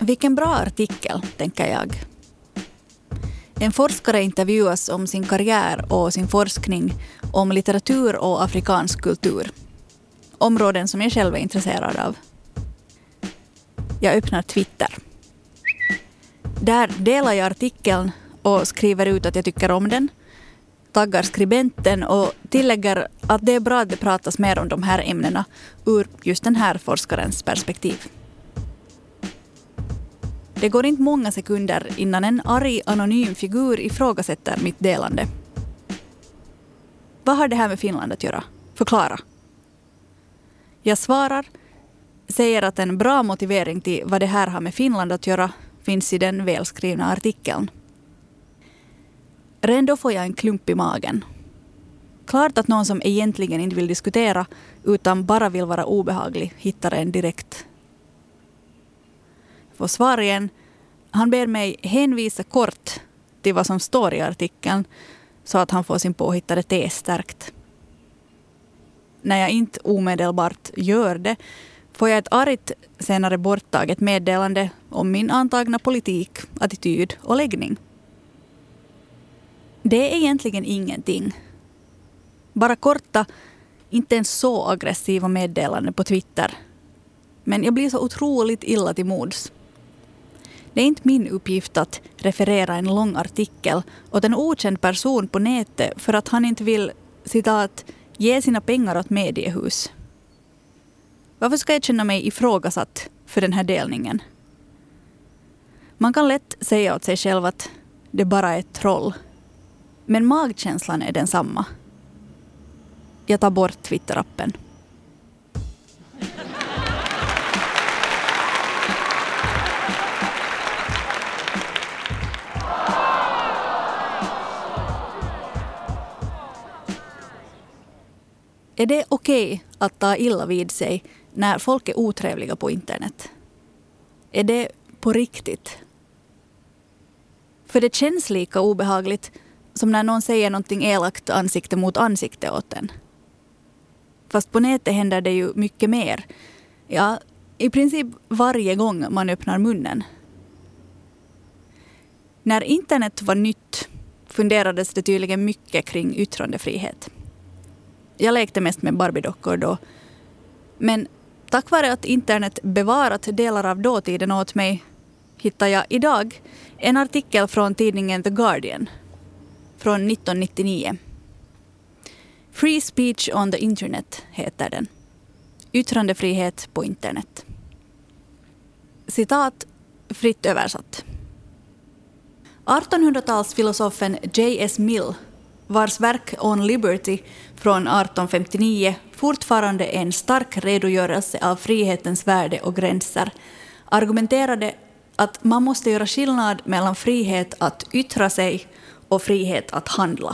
Vilken bra artikel, tänker jag. En forskare intervjuas om sin karriär och sin forskning om litteratur och afrikansk kultur. Områden som jag själv är intresserad av. Jag öppnar Twitter. Där delar jag artikeln och skriver ut att jag tycker om den. Taggar skribenten och tillägger att det är bra att det pratas mer om de här ämnena ur just den här forskarens perspektiv. Det går inte många sekunder innan en arg anonym figur ifrågasätter mitt delande. Vad har det här med Finland att göra? Förklara. Jag svarar, säger att en bra motivering till vad det här har med Finland att göra finns i den välskrivna artikeln. Redan då får jag en klump i magen. Klart att någon som egentligen inte vill diskutera utan bara vill vara obehaglig hittar en direkt. Får svar igen. Han ber mig hänvisa kort till vad som står i artikeln så att han får sin påhittade tes stärkt. När jag inte omedelbart gör det får jag ett argt senare borttaget meddelande om min antagna politik, attityd och läggning. Det är egentligen ingenting. Bara korta, inte ens så aggressiva meddelanden på Twitter. Men jag blir så otroligt illa till mods. Det är inte min uppgift att referera en lång artikel åt en okänd person på nätet för att han inte vill, citat, ge sina pengar åt mediehus. Varför ska jag känna mig ifrågasatt för den här delningen? Man kan lätt säga åt sig själv att det bara är ett troll. Men magkänslan är densamma. Jag tar bort Twitter-appen. Är det okej att ta illa vid sig när folk är otrevliga på internet? Är det på riktigt? För det känns lika obehagligt som när någon säger någonting elakt ansikte mot ansikte åt en. Fast på nätet händer det ju mycket mer. Ja, i princip varje gång man öppnar munnen. När internet var nytt funderades det tydligen mycket kring yttrandefrihet. Jag lekte mest med Barbie-dockor då. Men tack vare att internet bevarat delar av dåtiden åt mig hittar jag idag en artikel från tidningen The Guardian från 1999. Free speech on the internet heter den. Yttrandefrihet på internet. Citat fritt översatt. 1800-talsfilosofen J.S. Mill, vars verk On Liberty från 1859 fortfarande är en stark redogörelse av frihetens värde och gränser, argumenterade att man måste göra skillnad mellan frihet att yttra sig och frihet att handla.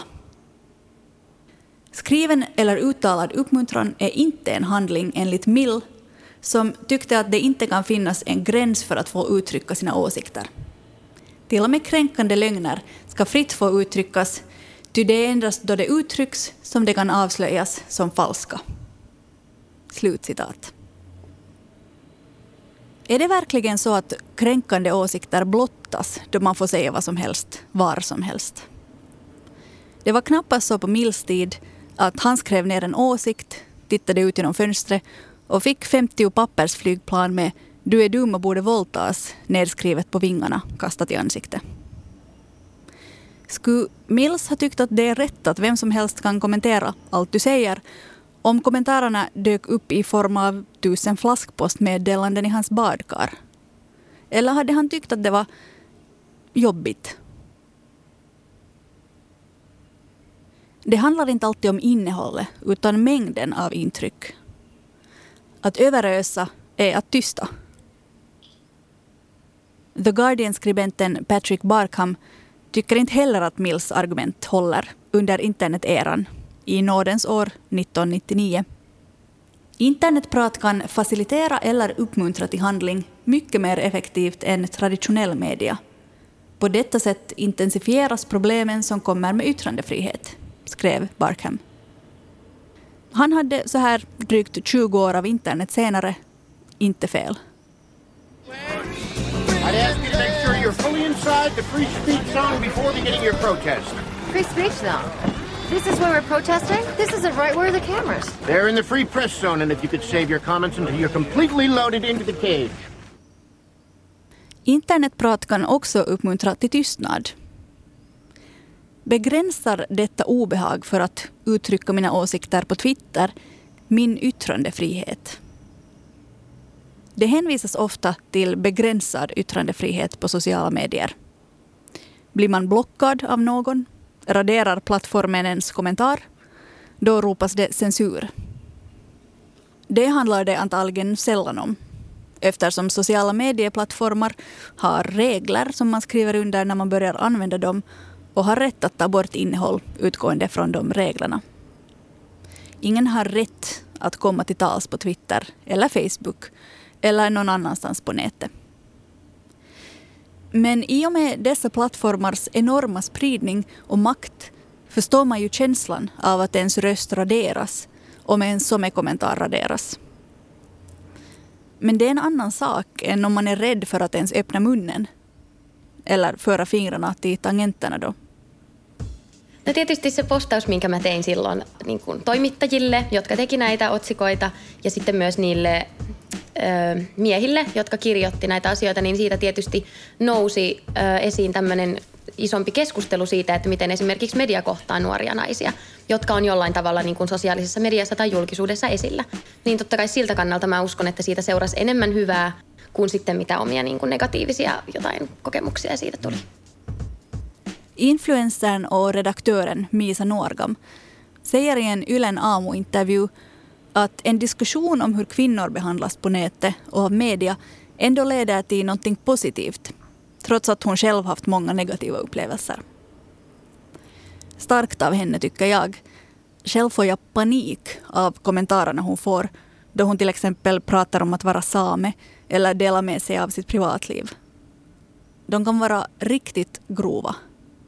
Skriven eller uttalad uppmuntran är inte en handling enligt Mill, som tyckte att det inte kan finnas en gräns för att få uttrycka sina åsikter. Till och med kränkande lögner ska fritt få uttryckas, ty det är endast då det uttrycks som det kan avslöjas som falska. Slutcitat. Är det verkligen så att kränkande åsikter blottas då man får säga vad som helst, var som helst? Det var knappast så på Mills tid att han skrev ner en åsikt, tittade ut genom fönstret och fick 50 pappersflygplan med "du är dum och borde våldtas" nedskrivet på vingarna, kastat i ansiktet. Skulle Mills ha tyckt att det är rätt att vem som helst kan kommentera allt du säger om kommentarerna dök upp i form av 1000 flaskpostmeddelanden i hans badkar? Eller hade han tyckt att det var jobbigt? Det handlar inte alltid om innehållet utan mängden av intryck. Att överösa är att tysta. The Guardian-skribenten Patrick Barkham tycker inte heller att Mills argument håller under interneteran i nådens år 1999. Internetprat kan facilitera eller uppmuntra till handling mycket mer effektivt än traditionell media. På detta sätt intensifieras problemen som kommer med yttrandefrihet, skrev Barkham. Han hade så här drygt 20 år av internet senare inte fel. I I'd ask you to make sure you're fully inside the free speech zone before beginning your protest. Free speech zone? This is where we're protesting? This isn't right. Where are the cameras? They're in the free press zone, and if you could save your comments until you're completely loaded into the cage. Internetprat kan också uppmuntra till tystnad. Begränsar detta obehag för att uttrycka mina åsikter på Twitter min yttrandefrihet? Det hänvisas ofta till begränsad yttrandefrihet på sociala medier. Blir man blockad av någon, raderar plattformen ens kommentar, då ropas det censur. Det handlar det antagligen sällan om, eftersom sociala medieplattformar har regler som man skriver under när man börjar använda dem och har rätt att ta bort innehåll utgående från de reglerna. Ingen har rätt att komma till tals på Twitter eller Facebook eller någon annanstans på nätet. Men i och med dessa plattformars enorma spridning och makt förstår man ju känslan av att ens röst raderas om en kommentar raderas. Men det är en annan sak än om man är rädd för att ens öppna munnen eller föra fingrarna till tangenterna då. No tietysti se postaus, minkä mä tein silloin niin kuin toimittajille, jotka teki näitä otsikoita, ja sitten myös niille miehille, jotka kirjoitti näitä asioita, niin siitä tietysti nousi esiin tämmöinen isompi keskustelu siitä, että miten esimerkiksi media kohtaa nuoria naisia, jotka on jollain tavalla niin kuin sosiaalisessa mediassa tai julkisuudessa esillä. Niin totta kai siltä kannalta mä uskon, että siitä seurasi enemmän hyvää kuin sitten mitä omia niin kuin negatiivisia jotain kokemuksia siitä tuli. Influencern och redaktören Misa Norgam säger i en Ylen Aamu-intervju att en diskussion om hur kvinnor behandlas på nätet och av media ändå leder till någonting positivt, trots att hon själv haft många negativa upplevelser. Starkt av henne tycker jag. Själv får jag panik av kommentarerna hon får då hon till exempel pratar om att vara same eller dela med sig av sitt privatliv. De kan vara riktigt grova.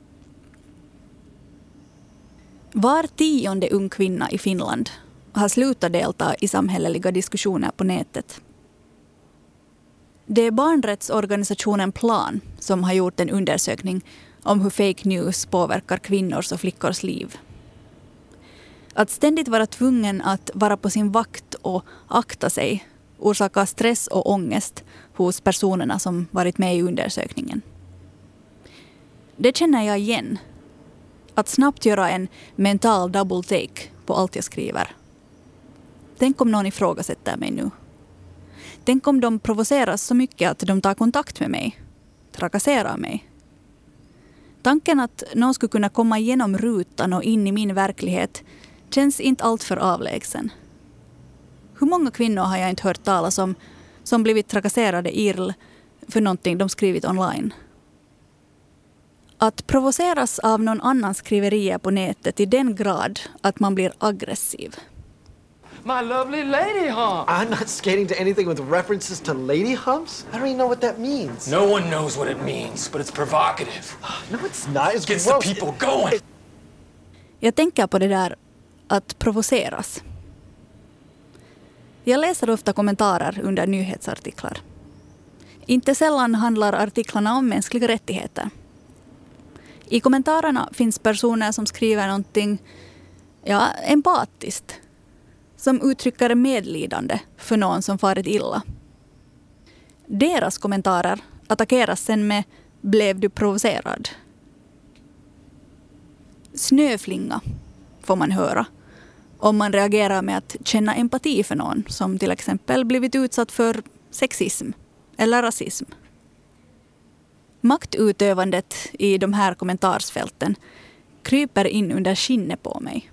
Var 10:e ung kvinna i Finland har slutat delta i samhälleliga diskussioner på nätet. Det är barnrättsorganisationen Plan som har gjort en undersökning om hur fake news påverkar kvinnors och flickors liv. Att ständigt vara tvungen att vara på sin vakt och akta sig orsakar stress och ångest hos personerna som varit med i undersökningen. Det känner jag igen. Att snabbt göra en mental double take på allt jag skriver. Tänk om någon ifrågasätter mig nu. Tänk om de provoceras så mycket att de tar kontakt med mig. Trakasserar mig. Tanken att någon skulle kunna komma igenom rutan och in i min verklighet känns inte allt för avlägsen. Hur många kvinnor har jag inte hört talas om som blivit trakasserade irl för någonting de skrivit online? Att provoceras av någon annans skriverier på nätet i den grad att man blir aggressiv. My lovely lady hump. I'm not skating to anything with references to lady humps. I don't even know what that means. No one knows what it means, but it's provocative. No, it's not. It's Gets gross. the people going. Jag tänker på det där att provoceras. Jag läser ofta kommentarer under nyhetsartiklar. Inte sällan handlar artiklarna om mänskliga rättigheter. I kommentarerna finns personer som skriver någonting empatiskt. Som uttrycker medlidande för någon som farit illa. Deras kommentarer attackeras sen med "blev du provocerad?" Snöflinga får man höra om man reagerar med att känna empati för någon som till exempel blivit utsatt för sexism eller rasism. Maktutövandet i de här kommentarsfälten kryper in under skinnet på mig.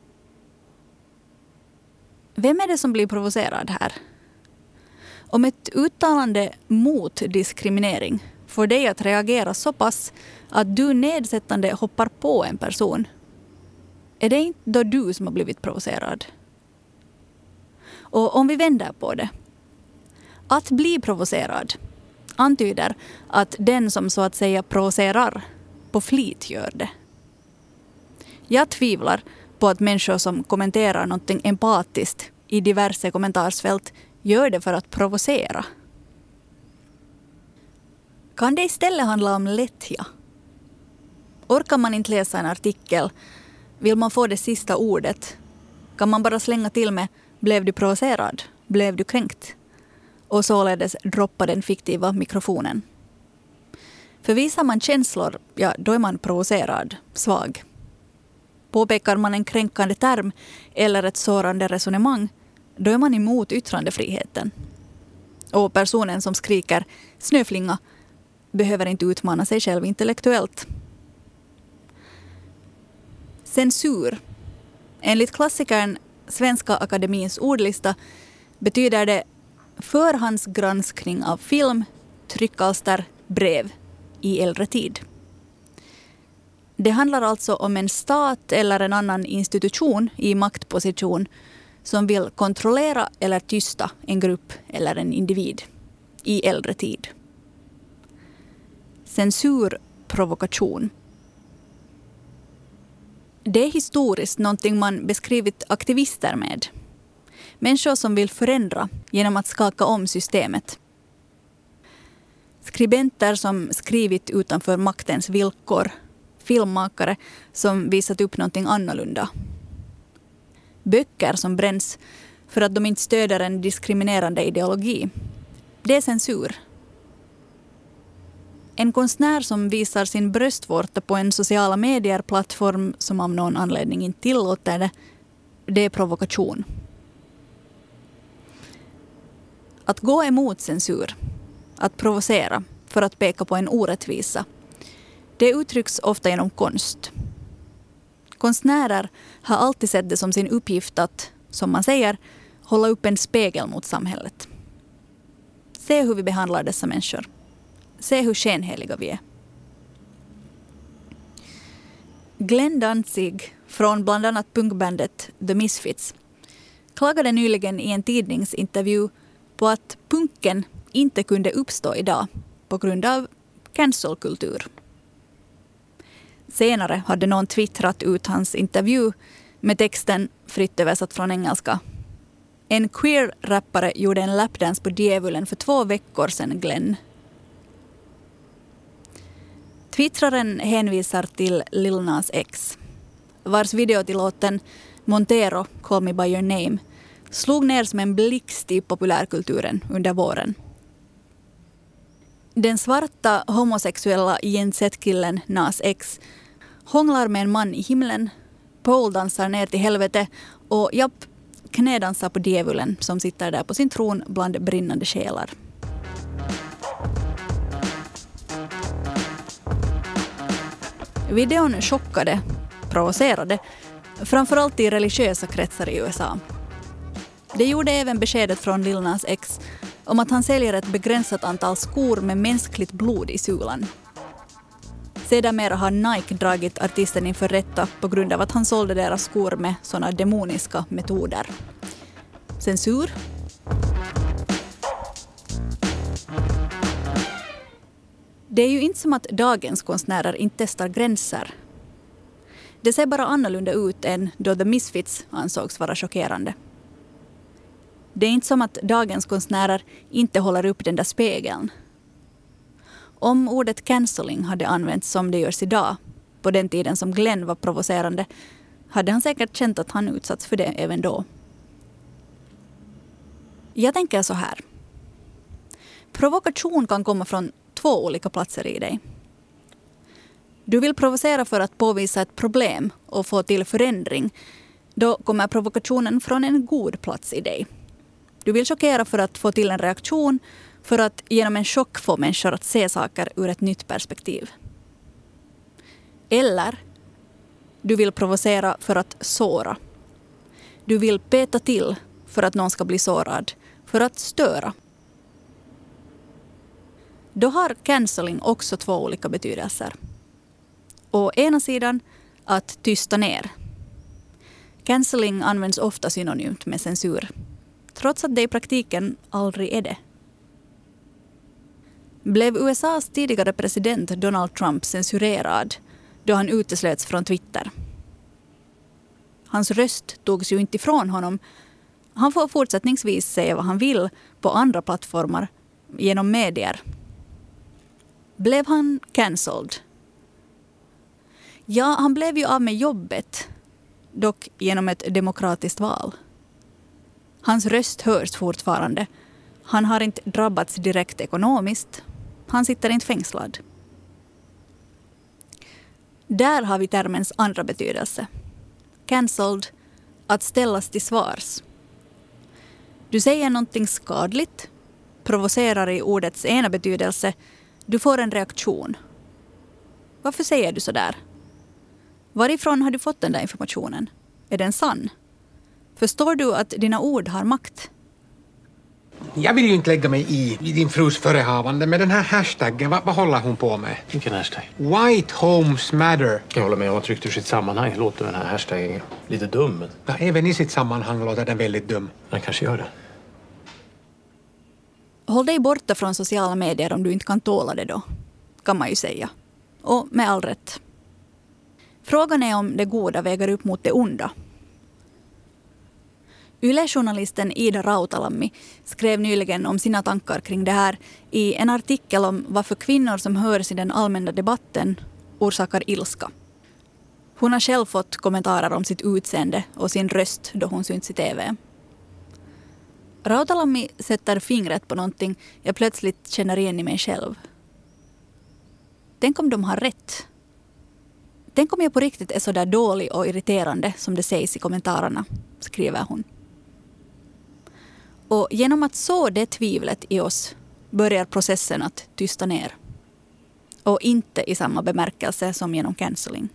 Vem är det som blir provocerad här? Om ett uttalande mot diskriminering får dig att reagera så pass att du nedsättande hoppar på en person, är det inte då du som har blivit provocerad? Och om vi vänder på det. Att bli provocerad antyder att den som så att säga provocerar på flit gör det. Jag tvivlar på att människor som kommenterar någonting empatiskt i diverse kommentarsfält gör det för att provocera. Kan det istället handla om lättja? Orkar man inte läsa en artikel? Vill man få det sista ordet? Kan man bara slänga till med blev du provocerad? Blev du kränkt? Och således droppa den fiktiva mikrofonen. För visar man känslor, ja då är man provocerad, svag. Påpekar man en kränkande term eller ett sårande resonemang, då är man emot yttrandefriheten. Och personen som skriker snöflinga behöver inte utmana sig själv intellektuellt. Censur. Enligt klassikern Svenska Akademins ordlista betyder det förhandsgranskning av film, tryckalster, brev i äldre tid. Det handlar alltså om en stat eller en annan institution i maktposition som vill kontrollera eller tysta en grupp eller en individ i äldre tid. Censurprovokation. Det är historiskt någonting man beskrivit aktivister med. Människor som vill förändra genom att skaka om systemet. Skribenter som skrivit utanför maktens villkor. Filmmakare som visat upp någonting annorlunda. Böcker som bränns för att de inte stöder en diskriminerande ideologi. Det är censur. En konstnär som visar sin bröstvårta på en sociala medier-plattform som av någon anledning inte tillåter det, det är provokation. Att gå emot censur, att provocera för att peka på en orättvisa, det uttrycks ofta genom konst. Konstnärer har alltid sett det som sin uppgift att, som man säger, hålla upp en spegel mot samhället. Se hur vi behandlar dessa människor. Se hur skenheliga vi är. Glenn Danzig från bland annat punkbandet The Misfits klagade nyligen i en tidningsintervju på att punken inte kunde uppstå idag på grund av cancelkultur. Senare hade någon twittrat ut hans intervju med texten fritt översatt från engelska. En queer-rappare gjorde en lapdance på djävulen för 2 veckor sedan, Glenn. Twittraren hänvisar till Lil Nas X, vars video till låten Montero, Call Me By Your Name, slog ner som en blixt i populärkulturen under våren. Den svarta homosexuella Gen Z-killen Nas X hånglar med en man i himlen, poledansar ner till helvete och knädansar på djävulen som sitter där på sin tron bland brinnande själar. Videon chockade, provocerade, framförallt i religiösa kretsar i USA. Det gjorde även beskedet från Lil Nas X om att han säljer ett begränsat antal skor med mänskligt blod i sulan. Sedermera har Nike dragit artisten inför rätta på grund av att han sålde deras skor med sådana demoniska metoder. Censur? Det är ju inte som att dagens konstnärer inte testar gränser. Det ser bara annorlunda ut än då The Misfits ansågs vara chockerande. Det är inte som att dagens konstnärer inte håller upp den där spegeln. Om ordet cancelling hade använts som det görs idag, på den tiden som Glenn var provocerande, hade han säkert känt att han utsatts för det även då. Jag tänker så här. Provokation kan komma från 2 olika platser i dig. Du vill provocera för att påvisa ett problem och få till förändring. Då kommer provokationen från en god plats i dig. Du vill chockera för att få till en reaktion, för att genom en chock få människor att se saker ur ett nytt perspektiv. Eller du vill provocera för att såra. Du vill peta till för att någon ska bli sårad, för att störa. Då har cancelling också 2 olika betydelser. Å ena sidan att tysta ner. Cancelling används ofta synonymt med censur, trots att det i praktiken aldrig är det. Blev USAs tidigare president Donald Trump censurerad då han uteslöts från Twitter? Hans röst togs ju inte ifrån honom. Han får fortsättningsvis säga vad han vill på andra plattformar genom medier. Blev han cancelled? Ja, han blev ju av med jobbet, dock genom ett demokratiskt val. Hans röst hörs fortfarande. Han har inte drabbats direkt ekonomiskt. Han sitter inte fängslad. Där har vi termens andra betydelse. Cancelled, att ställas till svars. Du säger någonting skadligt, provocerar i ordets ena betydelse. Du får en reaktion. Varför säger du så där? Varifrån har du fått den där informationen? Är den sann? Förstår du att dina ord har makt? Jag vill ju inte lägga mig i din frus förehavande med den här hashtaggen. Vad håller hon på med? Vilken hashtag? White Homes Matter. Jag håller med om att tryckt ur sitt sammanhang låter den här hashtaggen lite dum. Men Ja, även i sitt sammanhang låter den väldigt dum. den kanske gör det. Håll dig borta från sociala medier om du inte kan tåla det då, kan man ju säga. Och med all rätt. Frågan är om det goda väger upp mot det onda. Yle-journalisten Ida Rautalammi skrev nyligen om sina tankar kring det här i en artikel om varför kvinnor som hörs i den allmänna debatten orsakar ilska. Hon har själv fått kommentarer om sitt utseende och sin röst då hon syns i TV. Rautalammi sätter fingret på någonting jag plötsligt känner igen i mig själv. Tänk om de har rätt. Tänk om jag på riktigt är så där dålig och irriterande som det sägs i kommentarerna, skriver hon. Och genom att så det tvivlet i oss börjar processen att tysta ner. Och inte i samma bemärkelse som genom cancelling.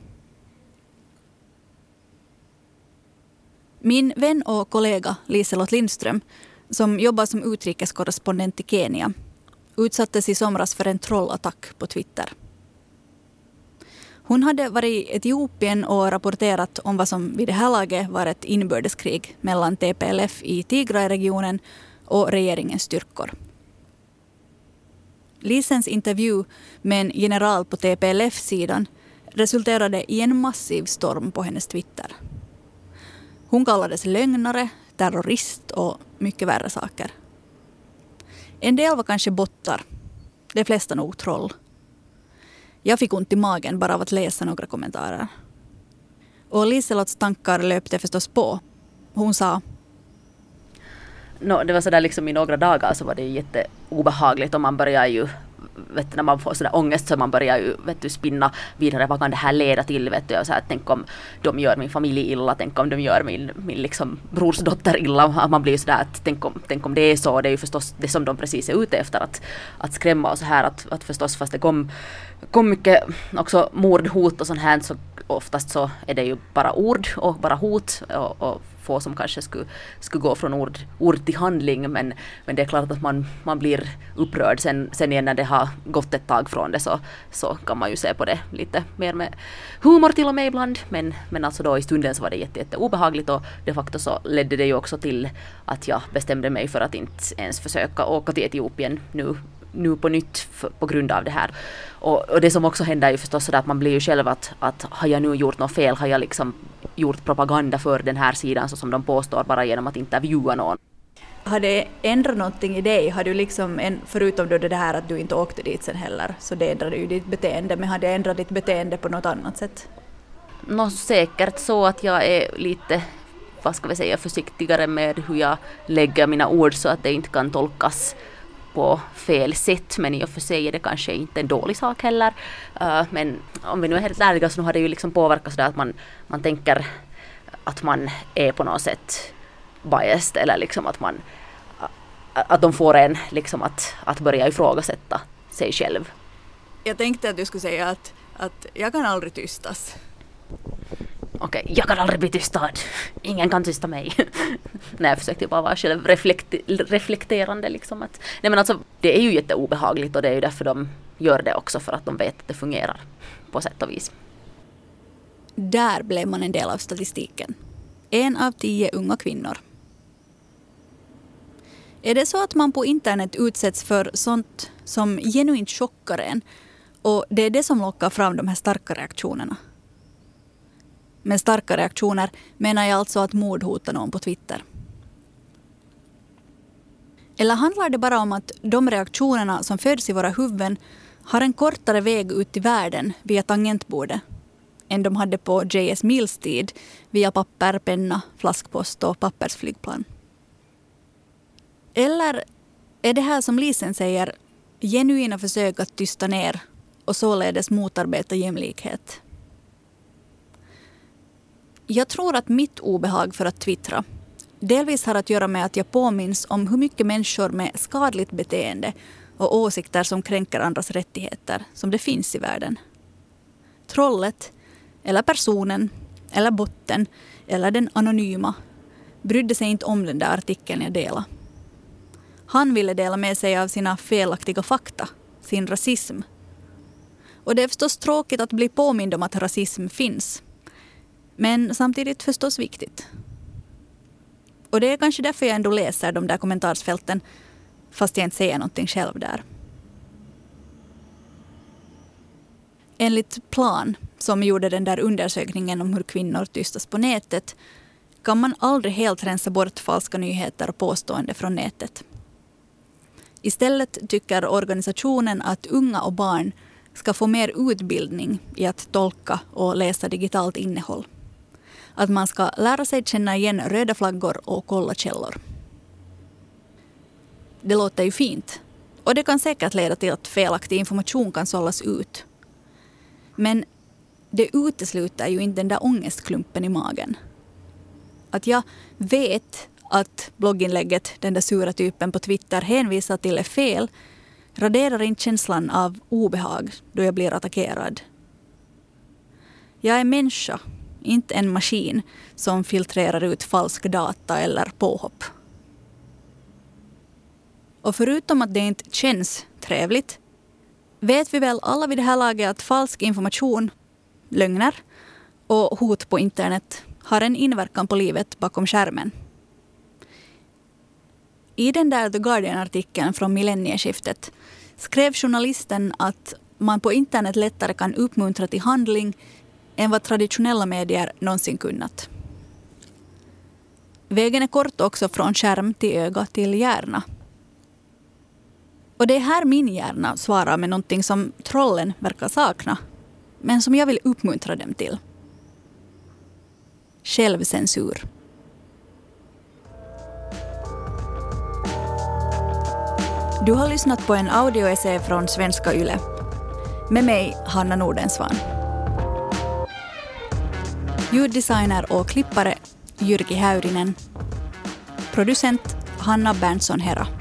Min vän och kollega Liselott Lindström, som jobbar som utrikeskorrespondent i Kenya, utsattes i somras för en trollattack på Twitter. Hon hade varit i Etiopien och rapporterat om vad som vid det här laget var ett inbördeskrig mellan TPLF i Tigray-regionen och regeringens styrkor. Lisens intervju med en general på TPLF-sidan resulterade i en massiv storm på hennes Twitter. Hon kallades lögnare, terrorist och mycket värre saker. En del var kanske bottar, de flesta nog troll. Jag fick ont i magen bara av att läsa några kommentarer. Och Liselots tankar löpte förstås på. Hon sa: det var sådär liksom i några dagar så var det jätteobehagligt och man börjar ju, när man får sådär ångest så man börjar ju spinna vidare, vad kan det här leda till, och så här, tänk om de gör min familj illa, tänk om de gör min liksom brorsdotter illa, man blir ju sådär att tänk om det är så, det är ju förstås det som de precis är ute efter, att skrämma och så här, att förstås fast det kom mycket också mordhot och sånt här, så oftast så är det ju bara ord och bara hot och få som kanske skulle gå från ord till handling, men det är klart att man blir upprörd sen igen när det har gått ett tag från det, så kan man ju se på det lite mer med humor till och med ibland, men alltså då i stunden så var det jätte obehagligt, och de facto så ledde det ju också till att jag bestämde mig för att inte ens försöka åka till Etiopien nu på nytt på grund av det här. Och det som också händer är ju förstås så att man blir ju själv att har jag nu gjort något fel, har jag liksom gjort propaganda för den här sidan så som de påstår bara genom att intervjua någon. Har det ändrat någonting i dig? Har du liksom, förutom då det här att du inte åkte dit sen heller, så det ändrade ju ditt beteende, men har det ändrat ditt beteende på något annat sätt? Säkert så att jag är lite, vad ska vi säga, försiktigare med hur jag lägger mina ord så att det inte kan tolkas på fel sätt, men i och för sig är det kanske inte en dålig sak heller. Men om vi nu är helt ärliga så har det ju liksom påverkat så att man tänker att man är på något sätt biased, eller liksom att de får en liksom att börja ifrågasätta sig själv. Jag tänkte att du skulle säga att jag kan aldrig tystas. Okej, jag kan aldrig bli tystad. Ingen kan tysta mig. Nej, jag försökte bara vara själv reflekterande. Liksom att, nej men alltså, det är ju jätteobehagligt, och det är ju därför de gör det också, för att de vet att det fungerar på sätt och vis. Där blev man en del av statistiken. 1 av 10 unga kvinnor. Är det så att man på internet utsätts för sånt som genuint chockar en, och det är det som lockar fram de här starka reaktionerna? Med starka reaktioner menar jag alltså att mordhotar någon på Twitter. Eller handlar det bara om att de reaktionerna som föds i våra huvuden har en kortare väg ut i världen via tangentbordet än de hade på J.S. Mills tid via papper, penna, flaskpost och pappersflygplan. Eller är det här som Lisen säger genuina försök att tysta ner och således motarbeta jämlikhet? Jag tror att mitt obehag för att twittra delvis har att göra med att jag påminns om hur mycket människor med skadligt beteende och åsikter som kränker andras rättigheter som det finns i världen. Trollet, eller personen, eller botten, eller den anonyma brydde sig inte om den där artikeln jag delade. Han ville dela med sig av sina felaktiga fakta, sin rasism. Och det är förstås tråkigt att bli påmind om att rasism finns. Men samtidigt förstås viktigt. Och det är kanske därför jag ändå läser de där kommentarsfälten fast jag inte säger någonting själv där. Enligt Plan, som gjorde den där undersökningen om hur kvinnor tystas på nätet, kan man aldrig helt rensa bort falska nyheter och påståenden från nätet. Istället tycker organisationen att unga och barn ska få mer utbildning i att tolka och läsa digitalt innehåll. Att man ska lära sig känna igen röda flaggor och kolla källor. Det låter ju fint. Och det kan säkert leda till att felaktig information kan sållas ut. Men det utesluter ju inte den där ångestklumpen i magen. Att jag vet att blogginlägget den där sura typen på Twitter hänvisar till är fel raderar inte känslan av obehag då jag blir attackerad. Jag är människa, inte en maskin som filtrerar ut falsk data eller påhopp. Och förutom att det inte känns trevligt vet vi väl alla vid det här laget att falsk information, lögner och hot på internet har en inverkan på livet bakom skärmen. I den där The Guardian-artikeln från millennieskiftet skrev journalisten att man på internet lättare kan uppmuntra till handling än vad traditionella medier någonsin kunnat. Vägen är kort också från skärm till öga till hjärna. Och det är här min hjärna svarar med någonting som trollen verkar sakna, men som jag vill uppmuntra dem till. Självcensur. Du har lyssnat på en audioessä från Svenska Yle. Med mig, Hanna Nordensvan. Ljuddesigner och klippare, Jyrki Häyrinen. Producent, Hanna Berntsson Herra.